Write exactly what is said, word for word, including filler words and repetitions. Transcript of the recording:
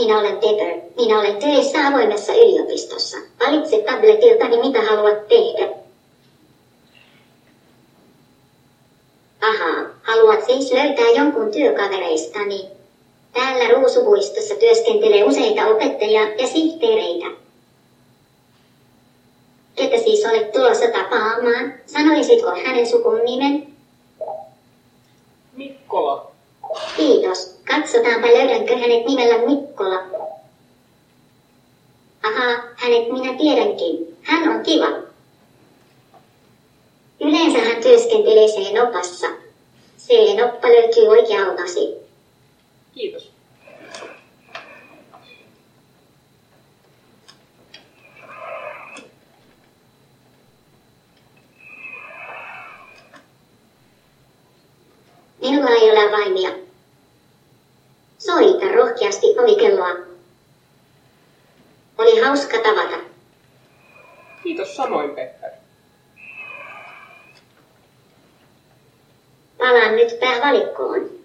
Minä olen Pepper. Minä olen töissä avoimessa yliopistossa. Valitse tabletiltani mitä haluat tehdä. Ahaa, haluat siis löytää jonkun työkavereistani. Täällä Ruusupuistossa työskentelee useita opettajia ja sihteereitä. Ketä siis olet tulossa tapaamaan? Sanoisitko hänen sukun nimen? Mikkola. Kiitos. Katsotaanpa löydänkö hänet nimellä Mikkola. Ahaa, hänet minä tiedänkin. Hän on kiva. Yleensä hän työskentelee C-nopassa. C-noppa löytyy oikealtasi. Kiitos. Minulla ei ole vaimia. Soita rohkeasti ovikelloa. Oli hauska tavata. Kiitos samoin, Pepper. Palaan nyt päävalikkoon.